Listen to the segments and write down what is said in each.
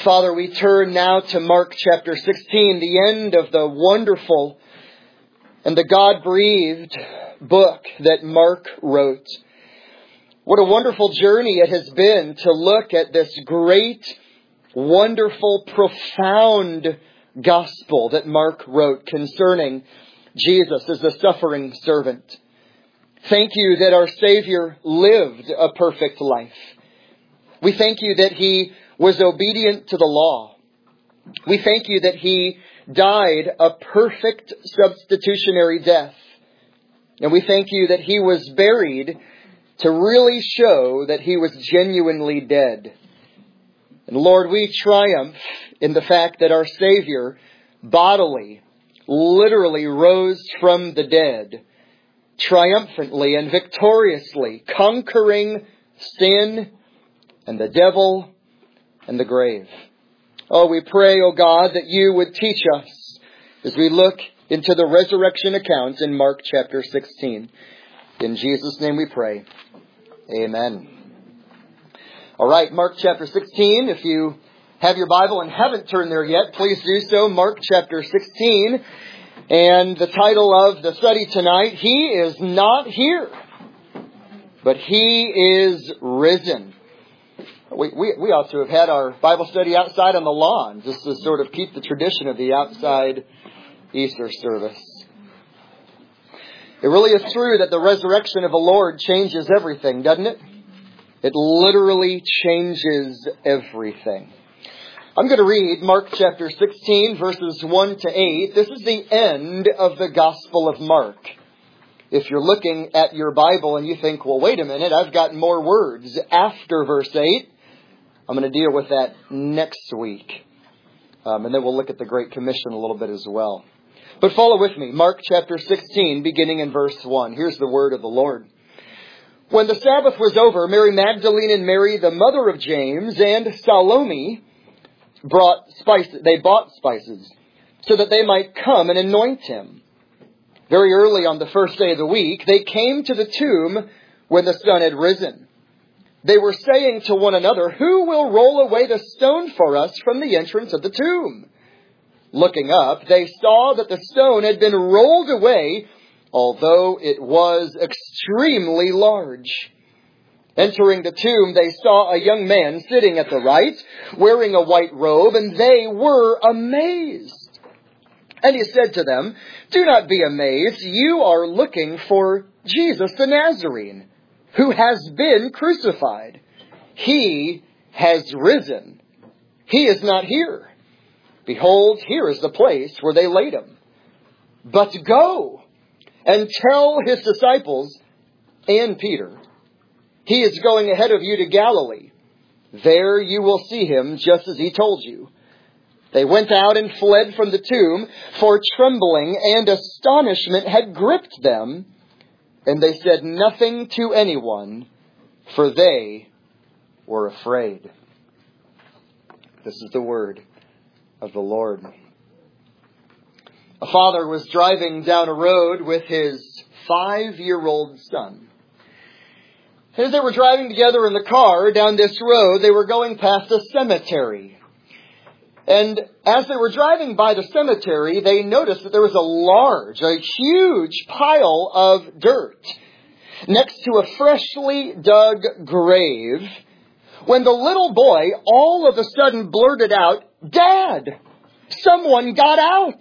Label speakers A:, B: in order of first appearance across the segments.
A: Father, we turn now to Mark chapter 16, the end of the wonderful and the God-breathed book that Mark wrote. What a wonderful journey it has been to look at this great, wonderful, profound gospel that Mark wrote concerning Jesus as the suffering servant. Thank you that our Savior lived a perfect life. We thank you that He was obedient to the law. We thank you that He died a perfect substitutionary death. And we thank you that He was buried to really show that He was genuinely dead. And Lord, we triumph in the fact that our Savior bodily, literally rose from the dead, triumphantly and victoriously, conquering sin and the devil and the grave. Oh, we pray, oh God, that you would teach us as we look into the resurrection accounts in Mark chapter 16. In Jesus' name we pray. Amen. All right, Mark chapter 16. If you have your Bible and haven't turned there yet, please do so. Mark chapter 16. And the title of the study tonight, He is not here, but He is risen. We ought to have had our Bible study outside on the lawn, just to sort of keep the tradition of the outside Easter service. It really is true that the resurrection of the Lord changes everything, doesn't it? It literally changes everything. I'm going to read Mark chapter 16, verses 1 to 8. This is the end of the Gospel of Mark. If you're looking at your Bible and you think, well, wait a minute, I've got more words after verse 8. I'm going to deal with that next week. And then we'll look at the Great Commission a little bit as well. But follow with me. Mark chapter 16, beginning in verse 1. Here's the word of the Lord. When the Sabbath was over, Mary Magdalene and Mary, the mother of James, and Salome bought spices so that they might come and anoint him. Very early on the first day of the week, they came to the tomb when the sun had risen. They were saying to one another, "Who will roll away the stone for us from the entrance of the tomb?" Looking up, they saw that the stone had been rolled away, although it was extremely large. Entering the tomb, they saw a young man sitting at the right, wearing a white robe, and they were amazed. And he said to them, "Do not be amazed. You are looking for Jesus the Nazarene, who has been crucified. He has risen. He is not here. Behold, here is the place where they laid him. But go and tell his disciples and Peter, he is going ahead of you to Galilee. There you will see him just as he told you." They went out and fled from the tomb, for trembling and astonishment had gripped them, and they said nothing to anyone, for they were afraid. This is the word of the Lord. A father was driving down a road with his 5-year-old son. As they were driving together in the car down this road, they were going past a cemetery. And as they were driving by the cemetery, they noticed that there was a huge pile of dirt next to a freshly dug grave, when the little boy all of a sudden blurted out, "Dad, someone got out."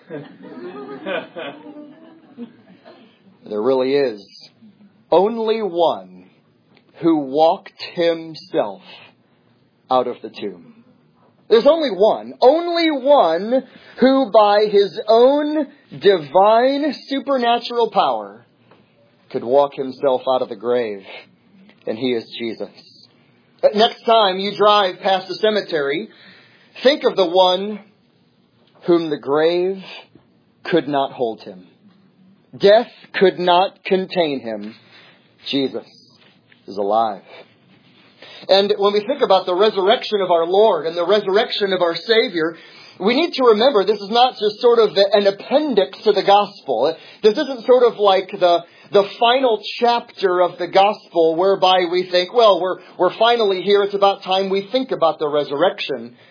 A: There really is only one who walked himself out of the tomb. There's only one who by his own divine supernatural power could walk himself out of the grave, and he is Jesus. Next time you drive past the cemetery, think of the one whom the grave could not hold him. Death could not contain him. Jesus is alive. And when we think about the resurrection of our Lord and the resurrection of our Savior, we need to remember this is not just sort of an appendix to the gospel. This isn't sort of like the final chapter of the gospel whereby we think, well, we're finally here. It's about time we think about the resurrection.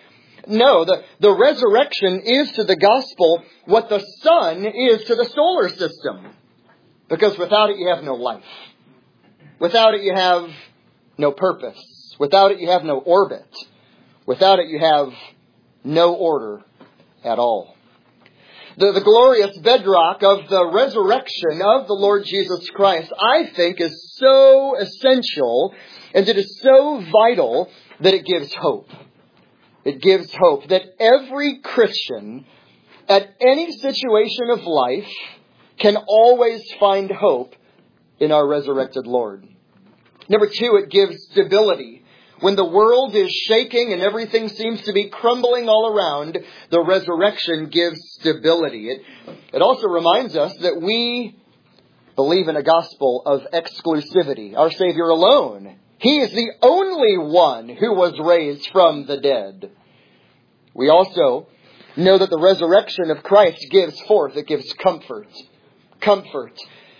A: No, the resurrection is to the gospel what the sun is to the solar system. Because without it, you have no life. Without it, you have no purpose. Without it, you have no orbit. Without it, you have no order at all. The glorious bedrock of the resurrection of the Lord Jesus Christ, I think, is so essential and it is so vital that it gives hope. It gives hope that every Christian at any situation of life can always find hope in our resurrected Lord. Number two, it gives stability. When the world is shaking and everything seems to be crumbling all around, the resurrection gives stability. It also reminds us that we believe in a gospel of exclusivity. Our Savior alone. He is the only one who was raised from the dead. We also know that the resurrection of Christ gives forth, it gives comfort. Comfort.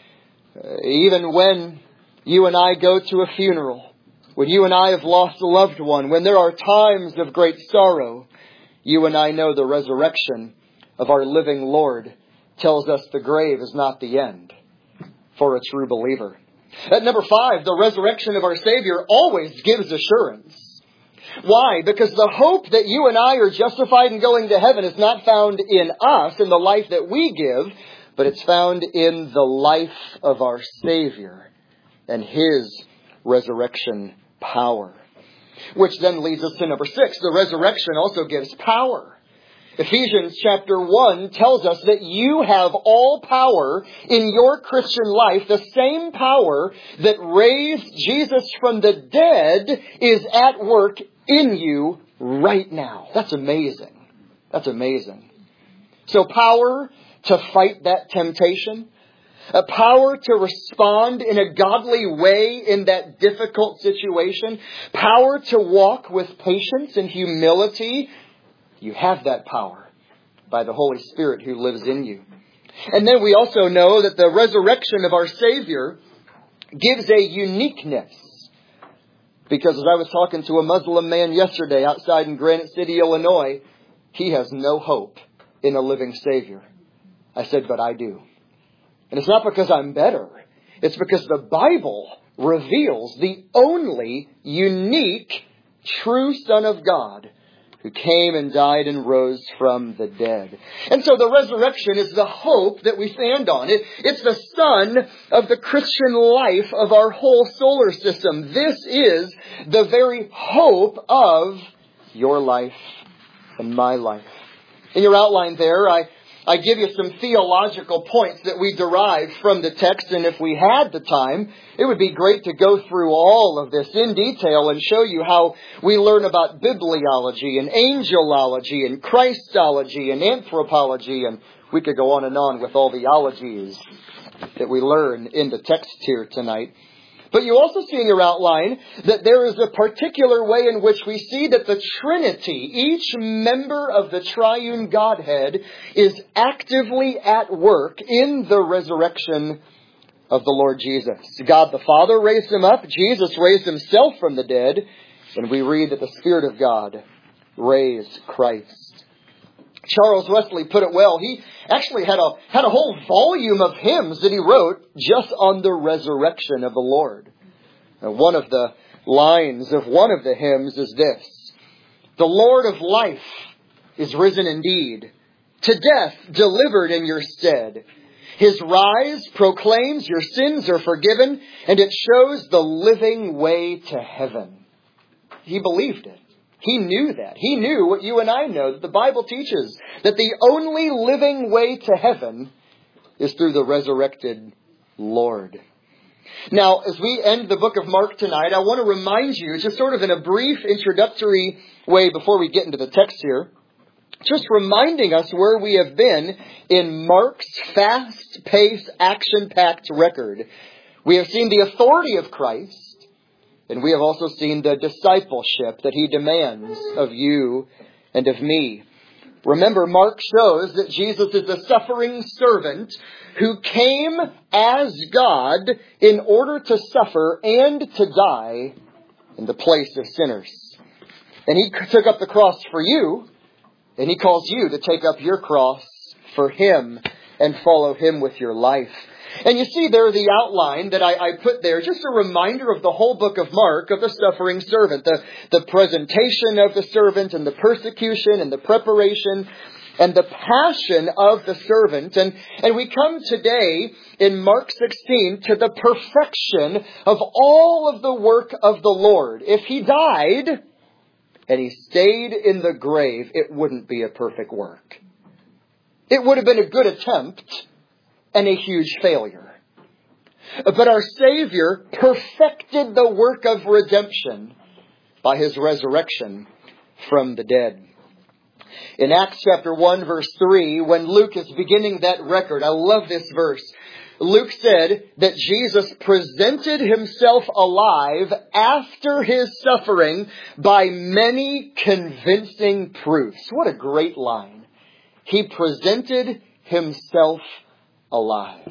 A: Even when you and I go to a funeral, when you and I have lost a loved one, when there are times of great sorrow, you and I know the resurrection of our living Lord tells us the grave is not the end for a true believer. At number 5, the resurrection of our Savior always gives assurance. Why? Because the hope that you and I are justified in going to heaven is not found in us, in the life that we give, but it's found in the life of our Savior and His resurrection power. Which then leads us to number 6. The resurrection also gives power. Ephesians chapter 1 tells us that you have all power in your Christian life. The same power that raised Jesus from the dead is at work in you right now. That's amazing. That's amazing. So power to fight that temptation. A power to respond in a godly way in that difficult situation. Power to walk with patience and humility. You have that power by the Holy Spirit who lives in you. And then we also know that the resurrection of our Savior gives a uniqueness. Because as I was talking to a Muslim man yesterday outside in Granite City, Illinois, he has no hope in a living Savior. I said, but I do. And it's not because I'm better. It's because the Bible reveals the only unique true Son of God who came and died and rose from the dead. And so the resurrection is the hope that we stand on. It's the sun of the Christian life of our whole solar system. This is the very hope of your life and my life. In your outline there, I give you some theological points that we derive from the text, and if we had the time, it would be great to go through all of this in detail and show you how we learn about bibliology and angelology and Christology and anthropology, and we could go on with all the ologies that we learn in the text here tonight. But you also see in your outline that there is a particular way in which we see that the Trinity, each member of the triune Godhead, is actively at work in the resurrection of the Lord Jesus. God the Father raised Him up. Jesus raised Himself from the dead. And we read that the Spirit of God raised Christ. Charles Wesley put it well. He actually had a whole volume of hymns that he wrote just on the resurrection of the Lord. And one of the lines of one of the hymns is this: the Lord of life is risen indeed, to death delivered in your stead. His rise proclaims your sins are forgiven, and it shows the living way to heaven. He believed it. He knew that. He knew what you and I know, that the Bible teaches, that the only living way to heaven is through the resurrected Lord. Now, as we end the book of Mark tonight, I want to remind you, just sort of in a brief introductory way before we get into the text here, just reminding us where we have been in Mark's fast-paced, action-packed record. We have seen the authority of Christ. And we have also seen the discipleship that He demands of you and of me. Remember, Mark shows that Jesus is a suffering servant who came as God in order to suffer and to die in the place of sinners. And He took up the cross for you And He calls you to take up your cross for Him and follow Him with your life. And you see there the outline that I put there, just a reminder of the whole book of Mark of the suffering servant, the presentation of the servant and the persecution and the preparation and the passion of the servant. And we come today in Mark 16 to the perfection of all of the work of the Lord. If He died and He stayed in the grave, it wouldn't be a perfect work. It would have been a good attempt and a huge failure. But our Savior perfected the work of redemption by His resurrection from the dead. In Acts chapter 1 verse 3, when Luke is beginning that record, I love this verse. Luke said that Jesus presented Himself alive after His suffering by many convincing proofs. What a great line. He presented Himself alive.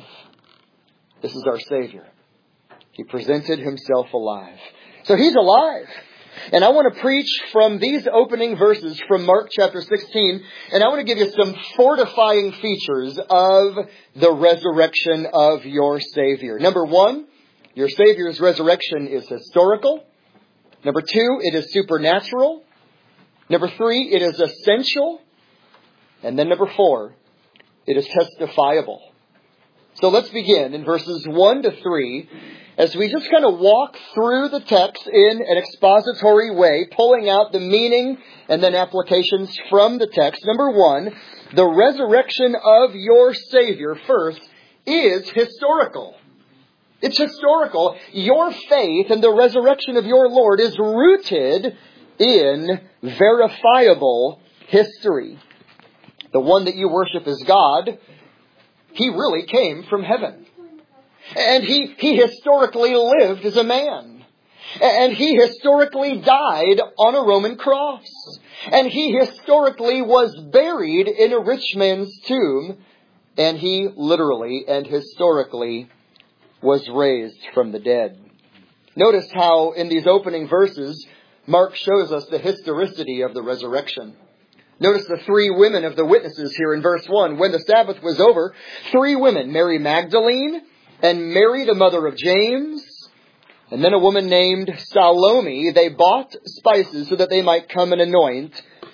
A: This is our Savior. He presented Himself alive. So He's alive. And I want to preach from these opening verses from Mark chapter 16, and I want to give you some fortifying features of the resurrection of your Savior. Number one, your Savior's resurrection is historical. Number two, it is supernatural. Number three, it is essential. And then number four, it is testifiable. So let's begin in verses 1 to 3 as we just kind of walk through the text in an expository way, pulling out the meaning and then applications from the text. Number one, the resurrection of your Savior first is historical. It's historical. Your faith in the resurrection of your Lord is rooted in verifiable history. The one that you worship as God, He really came from heaven. And He historically lived as a man. And He historically died on a Roman cross. And He historically was buried in a rich man's tomb. And He literally and historically was raised from the dead. Notice how in these opening verses, Mark shows us the historicity of the resurrection. Notice the three women of the witnesses here in verse 1. When the Sabbath was over, three women, Mary Magdalene and Mary the mother of James, and then a woman named Salome, they bought spices so that they might come and anoint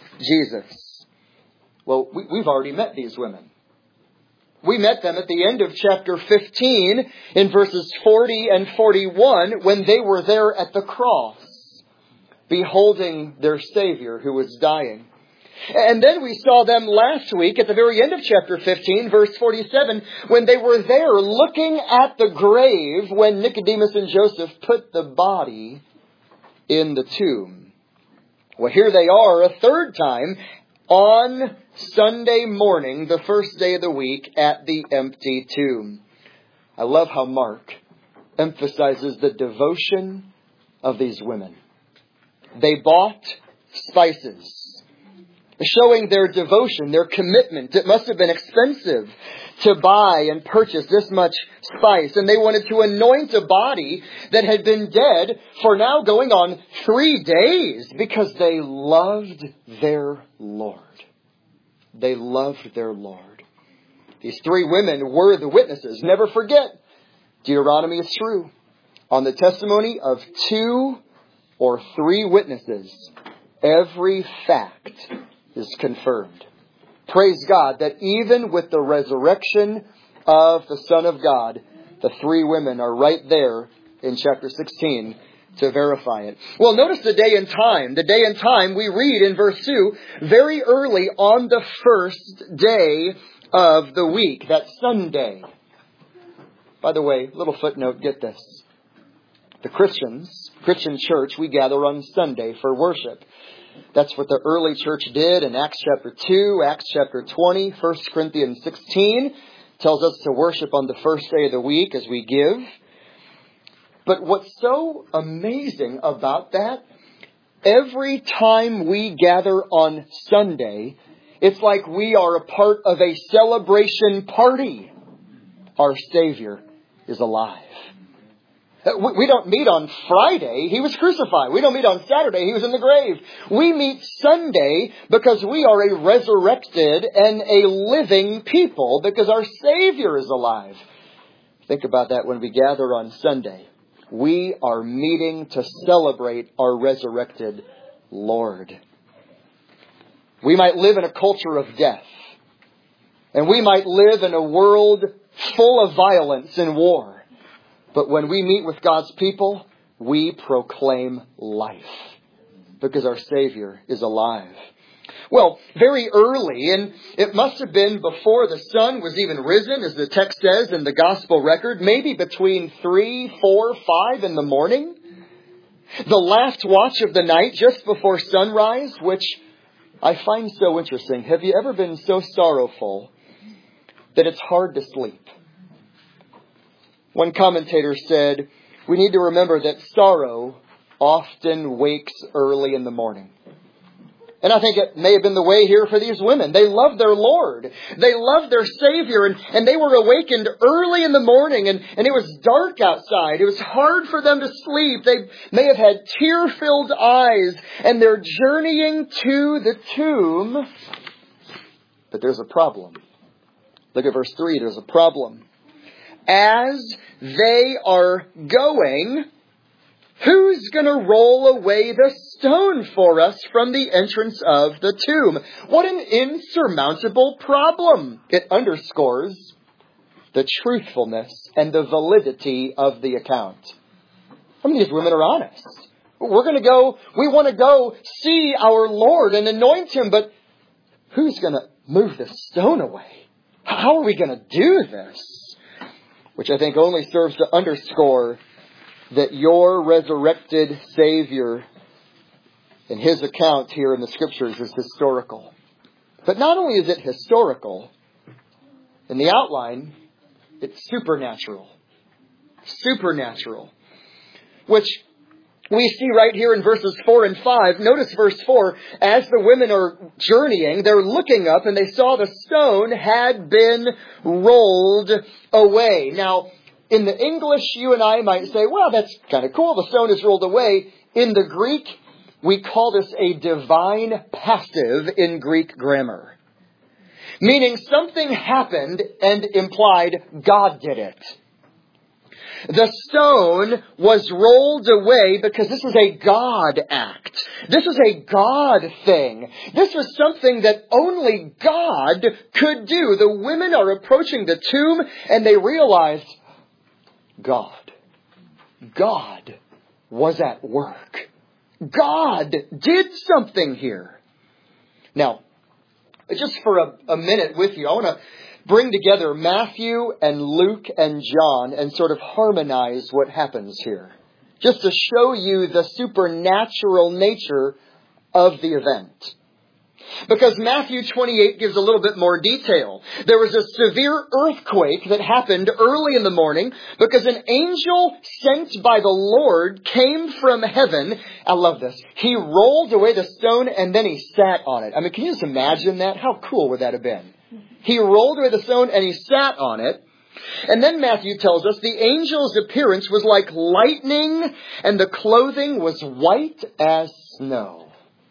A: Jesus. Well, we've already met these women. We met them at the end of chapter 15 in verses 40 and 41 when they were there at the cross, beholding their Savior who was dying. And then we saw them last week at the very end of chapter 15, verse 47, when they were there looking at the grave when Nicodemus and Joseph put the body in the tomb. Well, here they are a third time on Sunday morning, the first day of the week, at the empty tomb. I love how Mark emphasizes the devotion of these women. They bought spices, showing their devotion, their commitment. It must have been expensive to buy and purchase this much spice. And they wanted to anoint a body that had been dead for now going on 3 days because they loved their Lord. They loved their Lord. These three women were the witnesses. Never forget, Deuteronomy is true. On the testimony of 2 or 3 witnesses, every fact is confirmed. Praise God that even with the resurrection of the Son of God, the 3 women are right there in chapter 16 to verify it. Well, notice the day and time. The day and time we read in verse 2, very early on the first day of the week, that Sunday. By the way, little footnote, get this. The Christian church, we gather on Sunday for worship. That's what the early church did in Acts chapter 2, Acts chapter 20, 1 Corinthians 16 tells us to worship on the first day of the week as we give. But what's so amazing about that, every time we gather on Sunday, it's like we are a part of a celebration party. Our Savior is alive. We don't meet on Friday. He was crucified. We don't meet on Saturday. He was in the grave. We meet Sunday because we are a resurrected and a living people because our Savior is alive. Think about that when we gather on Sunday. We are meeting to celebrate our resurrected Lord. We might live in a culture of death. And we might live in a world full of violence and war. But when we meet with God's people, we proclaim life because our Savior is alive. Well, very early, and it must have been before the sun was even risen, as the text says in the gospel record, maybe between 3, 4, 5 in the morning. The last watch of the night just before sunrise, which I find so interesting. Have you ever been so sorrowful that it's hard to sleep? One commentator said, we need to remember that sorrow often wakes early in the morning. And I think it may have been the way here for these women. They loved their Lord. They loved their Savior. And they were awakened early in the morning. And it was dark outside. It was hard for them to sleep. They may have had tear-filled eyes. And they're journeying to the tomb. But there's a problem. Look at verse 3. There's a problem. As they are going, who's going to roll away the stone for us from the entrance of the tomb? What an insurmountable problem. It underscores the truthfulness and the validity of the account. I mean, these women are honest. We want to go see our Lord and anoint Him, but who's going to move the stone away? How are we going to do this? Which I think only serves to underscore that your resurrected Savior in His account here in the Scriptures is historical. But not only is it historical, in the outline, it's supernatural. Supernatural. Which we see right here in verses 4 and 5. Notice verse 4. As the women are journeying, they're looking up and they saw the stone had been rolled away. Now, in the English, you and I might say, well, that's kind of cool. The stone is rolled away. In the Greek, we call this a divine passive in Greek grammar. Meaning something happened and implied God did it. The stone was rolled away because this is a God act. This is a God thing. This was something that only God could do. The women are approaching the tomb and they realized God was at work. God did something here. Now, just for a minute with you, I want to bring together Matthew and Luke and John and sort of harmonize what happens here. Just to show you the supernatural nature of the event. Because Matthew 28 gives a little bit more detail. There was a severe earthquake that happened early in the morning because an angel sent by the Lord came from heaven. I love this. He rolled away the stone and then He sat on it. I mean, can you just imagine that? How cool would that have been? He rolled away the stone and He sat on it. And then Matthew tells us the angel's appearance was like lightning and the clothing was white as snow.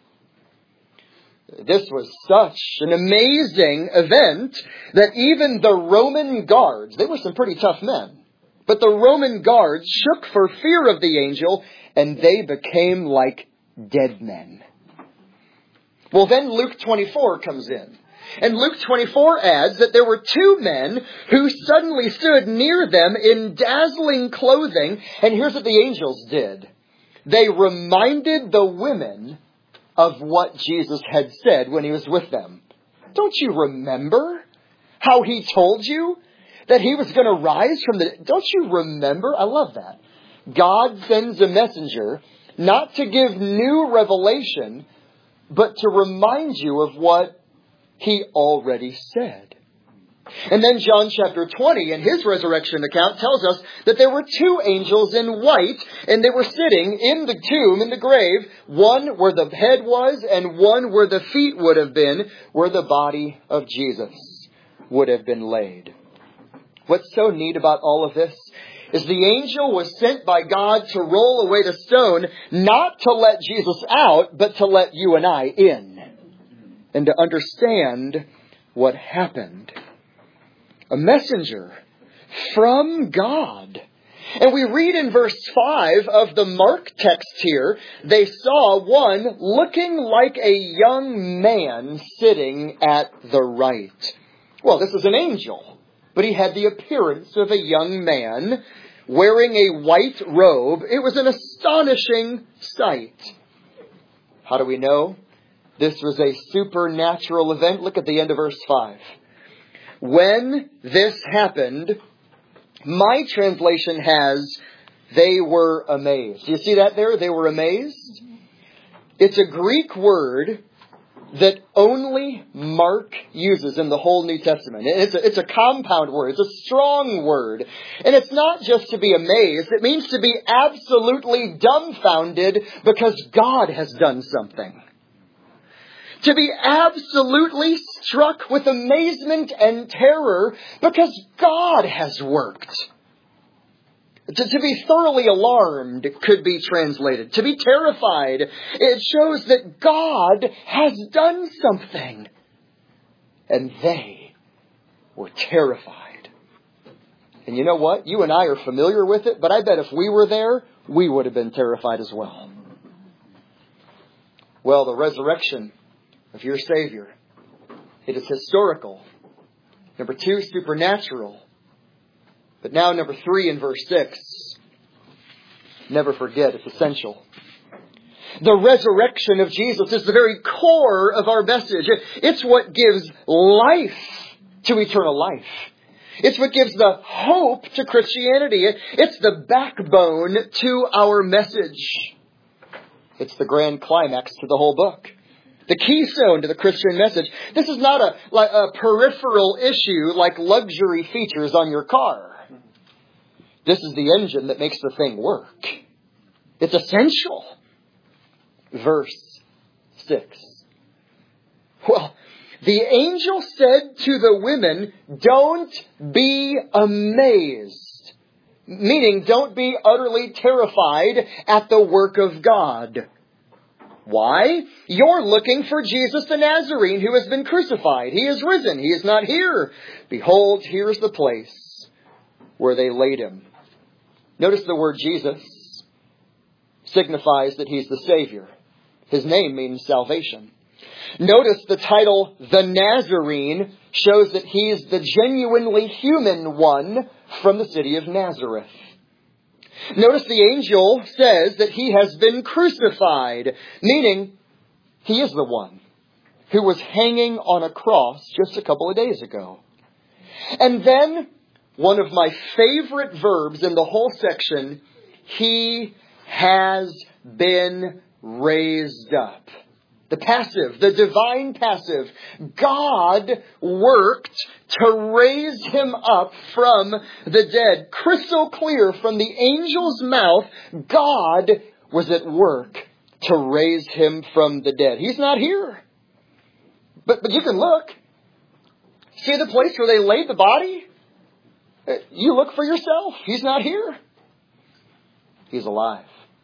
A: This was such an amazing event that even the Roman guards, they were some pretty tough men, but the Roman guards shook for fear of the angel and they became like dead men. Well, then Luke 24 comes in. And Luke 24 adds that there were two men who suddenly stood near them in dazzling clothing. And here's what the angels did. They reminded the women of what Jesus had said when He was with them. Don't you remember how He told you that He was going to rise from the... Don't you remember? I love that. God sends a messenger not to give new revelation, but to remind you of what He already said. And then John chapter 20 in his resurrection account tells us that there were two angels in white and they were sitting in the tomb, in the grave, one where the head was and one where the feet would have been, where the body of Jesus would have been laid. What's so neat about all of this is the angel was sent by God to roll away the stone, not to let Jesus out, but to let you and I in, and to understand what happened. A messenger from God. And we read in verse 5 of the Mark text here, they saw one looking like a young man sitting at the right. Well, this is an angel, but he had the appearance of a young man wearing a white robe. It was an astonishing sight. How do we know? This was a supernatural event. Look at the end of verse 5. When this happened, my translation has, they were amazed. Do you see that there? They were amazed. It's a Greek word that only Mark uses in the whole New Testament. It's a compound word. It's a strong word. And it's not just to be amazed. It means to be absolutely dumbfounded because God has done something. To be absolutely struck with amazement and terror because God has worked. To be thoroughly alarmed could be translated. To be terrified. It shows that God has done something. And they were terrified. And you know what? You and I are familiar with it, but I bet if we were there, we would have been terrified as well. Well, the resurrection of your Savior. It is historical. Number 2, supernatural. But now number 3 in verse 6. Never forget, it's essential. The resurrection of Jesus is the very core of our message. It's what gives life to eternal life. It's what gives the hope to Christianity. It's the backbone to our message. It's the grand climax to the whole book. The keystone to the Christian message. This is not a peripheral issue like luxury features on your car. This is the engine that makes the thing work. It's essential. Verse 6. Well, the angel said to the women, don't be amazed. Meaning, don't be utterly terrified at the work of God. Why? You're looking for Jesus the Nazarene who has been crucified. He is risen. He is not here. Behold, here is the place where they laid him. Notice the word Jesus signifies that he's the Savior. His name means salvation. Notice the title, the Nazarene, shows that he's the genuinely human one from the city of Nazareth. Notice the angel says that he has been crucified, meaning he is the one who was hanging on a cross just a couple of days ago. And then, one of my favorite verbs in the whole section, he has been raised up. The passive, the divine passive. God worked to raise him up from the dead. Crystal clear from the angel's mouth, God was at work to raise him from the dead. He's not here. But you can look. See the place where they laid the body? You look for yourself. He's not here. He's alive.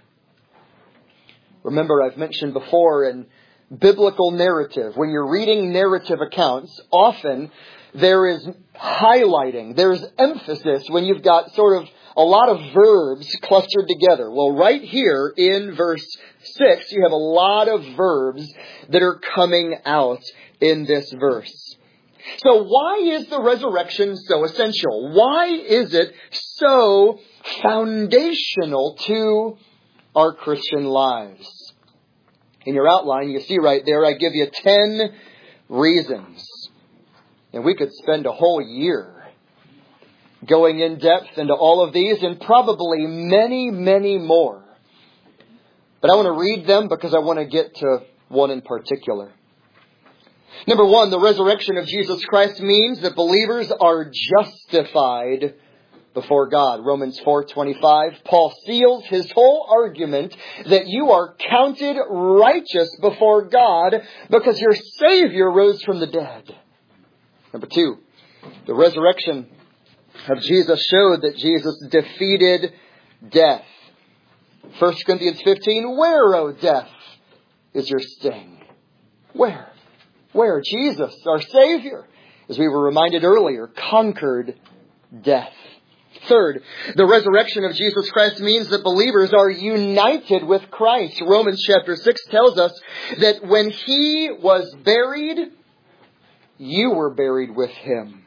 A: Remember, I've mentioned before in biblical narrative, when you're reading narrative accounts, often there is highlighting, there's emphasis when you've got sort of a lot of verbs clustered together. Well, right here in verse 6, you have a lot of verbs that are coming out in this verse. So why is the resurrection so essential? Why is it so foundational to our Christian lives? In your outline, you see right there, I give you 10 reasons. And we could spend a whole year going in depth into all of these and probably many, many more. But I want to read them because I want to get to one in particular. Number 1, the resurrection of Jesus Christ means that believers are justified before God. Romans 4:25. Paul seals his whole argument that you are counted righteous before God because your Savior rose from the dead. Number 2, the resurrection of Jesus showed that Jesus defeated death. 1 Corinthians 15, where, O death, is your sting? Where? Where? Jesus, our Savior, as we were reminded earlier, conquered death. Third, the resurrection of Jesus Christ means that believers are united with Christ. Romans chapter 6 tells us that when He was buried, you were buried with Him.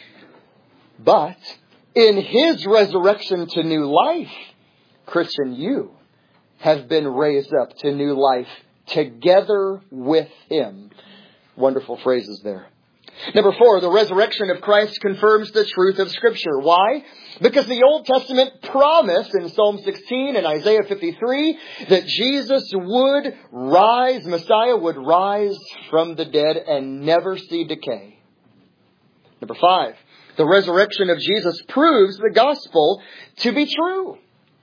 A: But in His resurrection to new life, Christian, you have been raised up to new life together with Him. Wonderful phrases there. Number 4, the resurrection of Christ confirms the truth of Scripture. Why? Because the Old Testament promised in Psalm 16 and Isaiah 53 that Jesus would rise, Messiah would rise from the dead and never see decay. Number 5, the resurrection of Jesus proves the gospel to be true.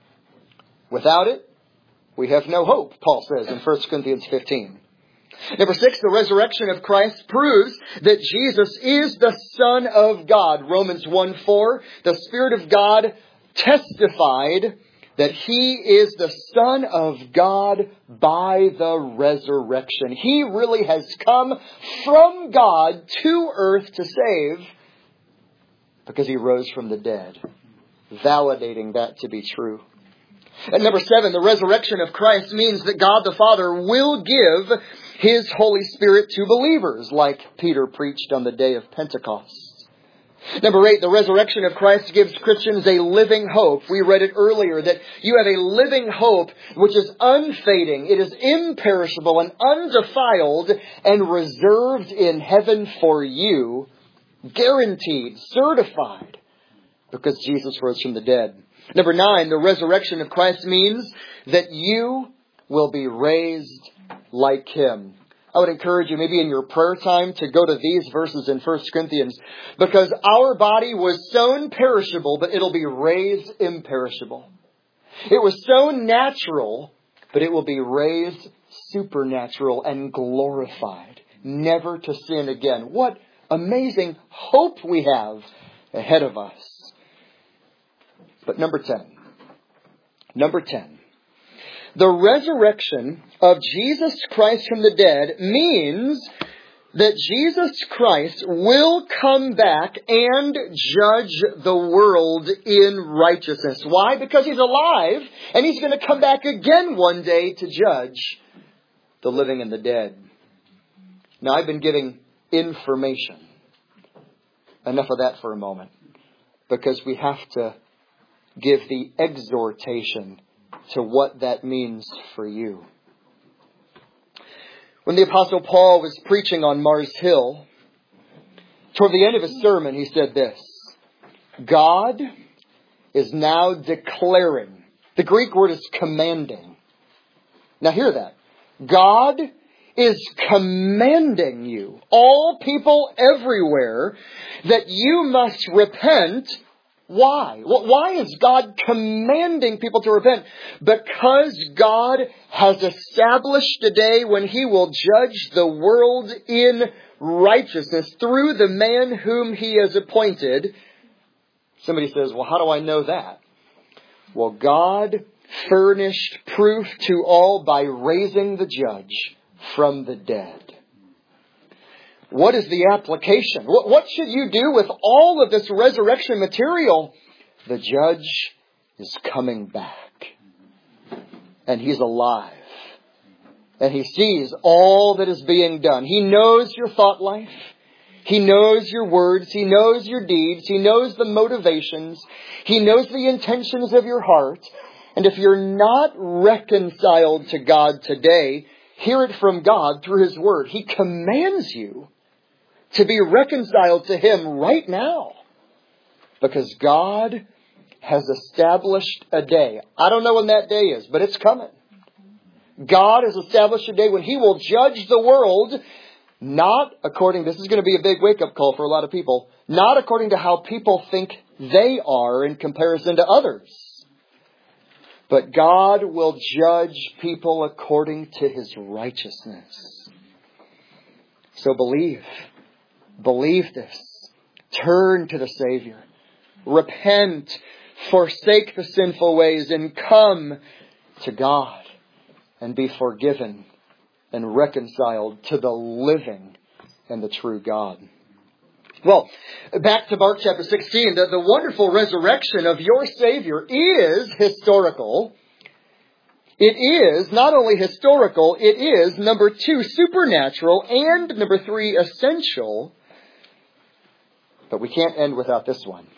A: Without it, we have no hope, Paul says in 1 Corinthians 15. Number 6, the resurrection of Christ proves that Jesus is the Son of God. Romans 1:4, the Spirit of God testified that He is the Son of God by the resurrection. He really has come from God to earth to save because He rose from the dead, validating that to be true. And number 7, the resurrection of Christ means that God the Father will give His Holy Spirit to believers, like Peter preached on the day of Pentecost. Number 8, the resurrection of Christ gives Christians a living hope. We read it earlier that you have a living hope which is unfading. It is imperishable and undefiled and reserved in heaven for you, guaranteed, certified, because Jesus rose from the dead. Number 9, the resurrection of Christ means that you will be raised like Him. I would encourage you maybe in your prayer time to go to these verses in 1 Corinthians, because our body was sown perishable, but it'll be raised imperishable. It was sown natural, but it will be raised supernatural and glorified, never to sin again. What amazing hope we have ahead of us. But number 10, the resurrection of Jesus Christ from the dead means that Jesus Christ will come back and judge the world in righteousness. Why? Because He's alive and He's going to come back again one day to judge the living and the dead. Now, I've been giving information. Enough of that for a moment, because we have to give the exhortation to what that means for you. When the Apostle Paul was preaching on Mars Hill, toward the end of his sermon, he said this: God is now declaring. The Greek word is commanding. Now hear that. God is commanding you, all people everywhere, that you must repent. Why? Why is God commanding people to repent? Because God has established a day when He will judge the world in righteousness through the man whom He has appointed. Somebody says, well, how do I know that? Well, God furnished proof to all by raising the judge from the dead. What is the application? What should you do with all of this resurrection material? The judge is coming back. And He's alive. And He sees all that is being done. He knows your thought life. He knows your words. He knows your deeds. He knows the motivations. He knows the intentions of your heart. And if you're not reconciled to God today, hear it from God through His Word. He commands you to be reconciled to Him right now, because God has established a day. I don't know when that day is, but it's coming. God has established a day when He will judge the world, not according, this is going to be a big wake-up call for a lot of people, not according to how people think they are in comparison to others. But God will judge people according to His righteousness. So believe this. Turn to the Savior. repent, forsake the sinful ways, and come to God and be forgiven and reconciled to the living and the true God. Well, back to Mark chapter 16, the wonderful resurrection of your Savior is historical. It is not only historical, it is, number 2, supernatural, and number 3, essential. But we can't end without this one.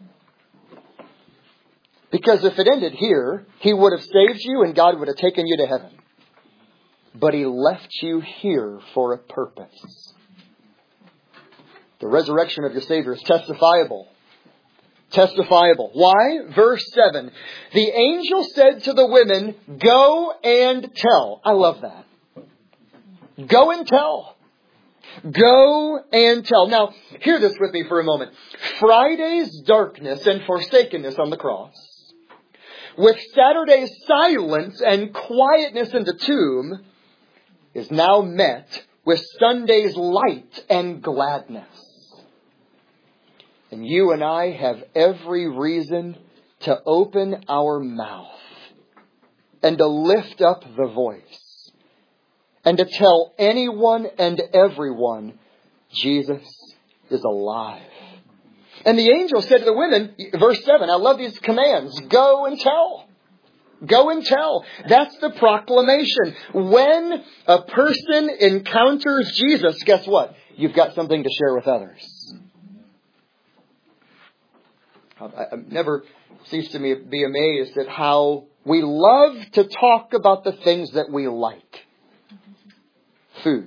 A: Because if it ended here, He would have saved you and God would have taken you to heaven. But He left you here for a purpose. The resurrection of your Savior is testifiable. Testifiable. Why? Verse 7. The angel said to the women, go and tell. I love that. Go and tell. Go and tell. Now, hear this with me for a moment. Friday's darkness and forsakenness on the cross, with Saturday's silence and quietness in the tomb, is now met with Sunday's light and gladness. And you and I have every reason to open our mouth and to lift up the voice and to tell anyone and everyone Jesus is alive. And the angel said to the women, verse 7, I love these commands, go and tell. Go and tell. That's the proclamation. When a person encounters Jesus, guess what? You've got something to share with others. I never cease to be amazed at how we love to talk about the things that we like. Food.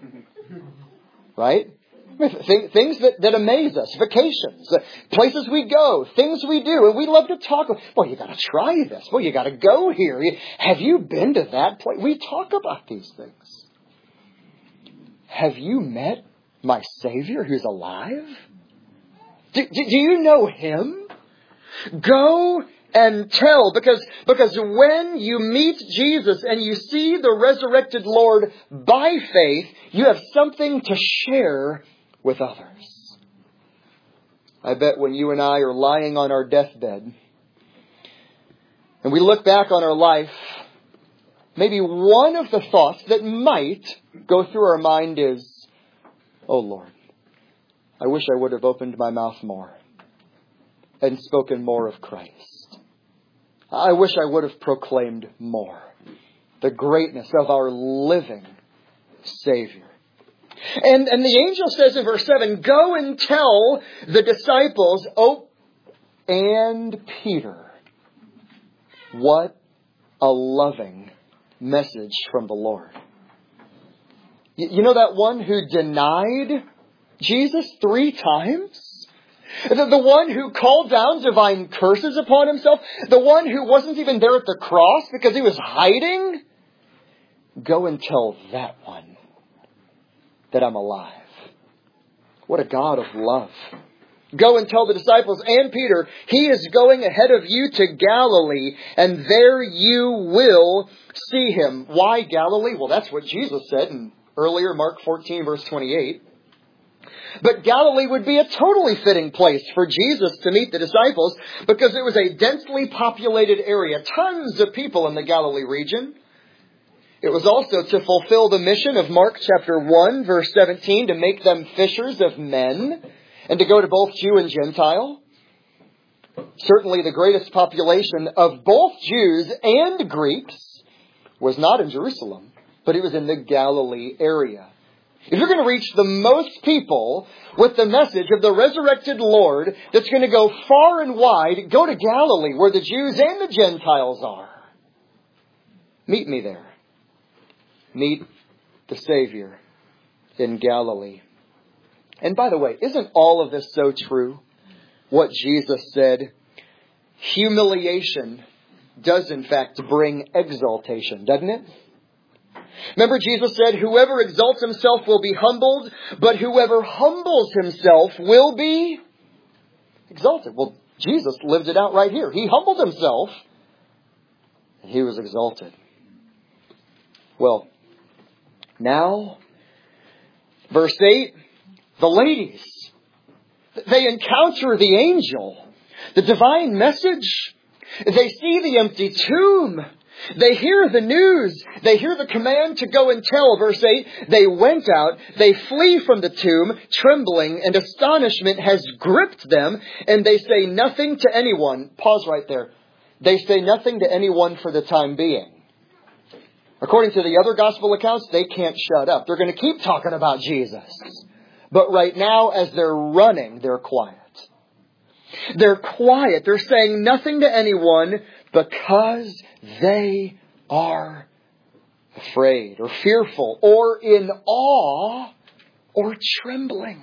A: Right? Things that amaze us. Vacations. Places we go. Things we do. And we love to talk. Well, you got to try this. Well, you got to go here. Have you been to that place? We talk about these things. Have you met my Savior who's alive? Do you know Him? Go and tell. Because when you meet Jesus and you see the resurrected Lord by faith, you have something to share with others. I bet when you and I are lying on our deathbed and we look back on our life, maybe one of the thoughts that might go through our mind is, oh Lord, I wish I would have opened my mouth more and spoken more of Christ. I wish I would have proclaimed more the greatness of our living Savior. And the angel says in verse 7, go and tell the disciples, and Peter. What a loving message from the Lord. You know that one who denied Jesus 3 times? The one who called down divine curses upon himself? The one who wasn't even there at the cross because he was hiding? Go and tell that one that I'm alive. What a God of love. Go and tell the disciples and Peter, He is going ahead of you to Galilee, and there you will see Him. Why Galilee? Well, that's what Jesus said in earlier Mark 14, verse 28. But Galilee would be a totally fitting place for Jesus to meet the disciples because it was a densely populated area. Tons of people in the Galilee region. It was also to fulfill the mission of Mark chapter 1, verse 17, to make them fishers of men and to go to both Jew and Gentile. Certainly the greatest population of both Jews and Greeks was not in Jerusalem, but it was in the Galilee area. If you're going to reach the most people with the message of the resurrected Lord that's going to go far and wide, go to Galilee where the Jews and the Gentiles are. Meet me there. Meet the Savior in Galilee. And by the way, isn't all of this so true? What Jesus said, humiliation does in fact bring exaltation, doesn't it? Remember Jesus said, whoever exalts himself will be humbled, but whoever humbles himself will be exalted. Well, Jesus lived it out right here. He humbled himself, and He was exalted. Well, now, verse 8, the ladies, they encounter the angel. the divine message. They see the empty tomb. They hear the news. They hear the command to go and tell. Verse 8, they went out. They flee from the tomb, trembling, and astonishment has gripped them. And they say nothing to anyone. Pause right there. They say nothing to anyone for the time being. According to the other gospel accounts, they can't shut up. They're going to keep talking about Jesus. But right now, as they're running, they're quiet. They're quiet. They're saying nothing to anyone because they are afraid or fearful or in awe or trembling.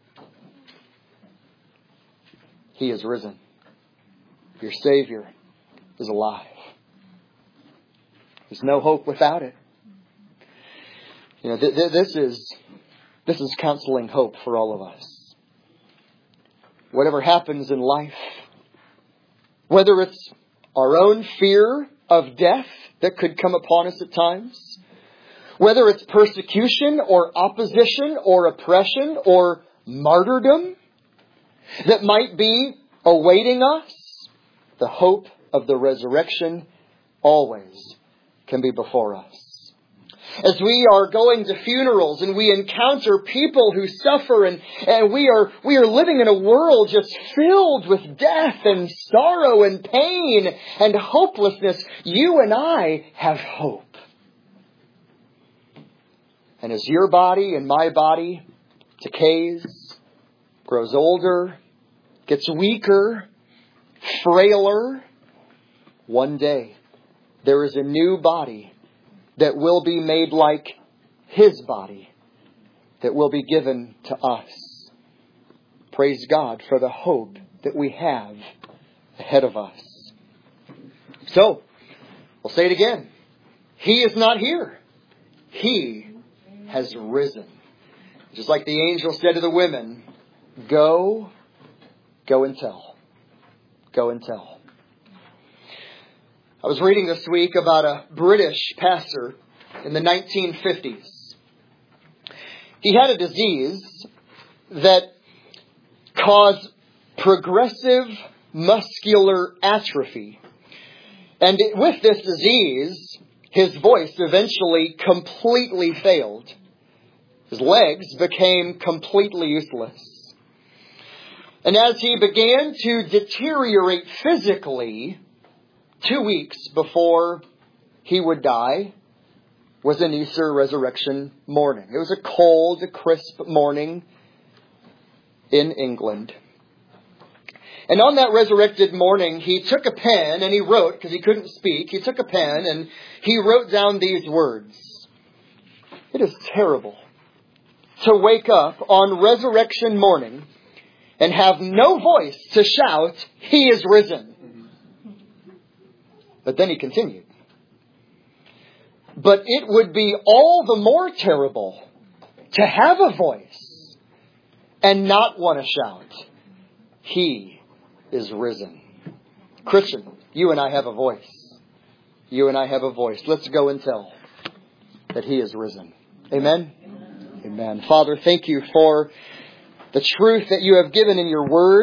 A: He is risen. Your Savior is alive. There's no hope without it. You know, this is counseling hope for all of us. Whatever happens in life, whether it's our own fear of death that could come upon us at times, whether it's persecution or opposition or oppression or martyrdom that might be awaiting us, the hope of the resurrection always can be before us. As we are going to funerals and we encounter people who suffer and we are living in a world just filled with death and sorrow and pain and hopelessness, you and I have hope. And as your body and my body decays, grows older, gets weaker, frailer, one day there is a new body that will be made like His body, that will be given to us. Praise God for the hope that we have ahead of us. So, we'll say it again. He is not here. He has risen. Just like the angel said to the women, go and tell. Go and tell. I was reading this week about a British pastor in the 1950s. He had a disease that caused progressive muscular atrophy. And with this disease, his voice eventually completely failed. His legs became completely useless. And as he began to deteriorate physically, 2 weeks before he would die was an Easter resurrection morning. It was a cold, crisp morning in England. And on that resurrected morning, he took a pen and he wrote, because he couldn't speak, he took a pen and he wrote down these words. It is terrible to wake up on resurrection morning and have no voice to shout, He is risen. But then he continued. But it would be all the more terrible to have a voice and not want to shout, He is risen. Christian, you and I have a voice. You and I have a voice. Let's go and tell that He is risen. Amen? Amen. Father, thank you for the truth that you have given in your word.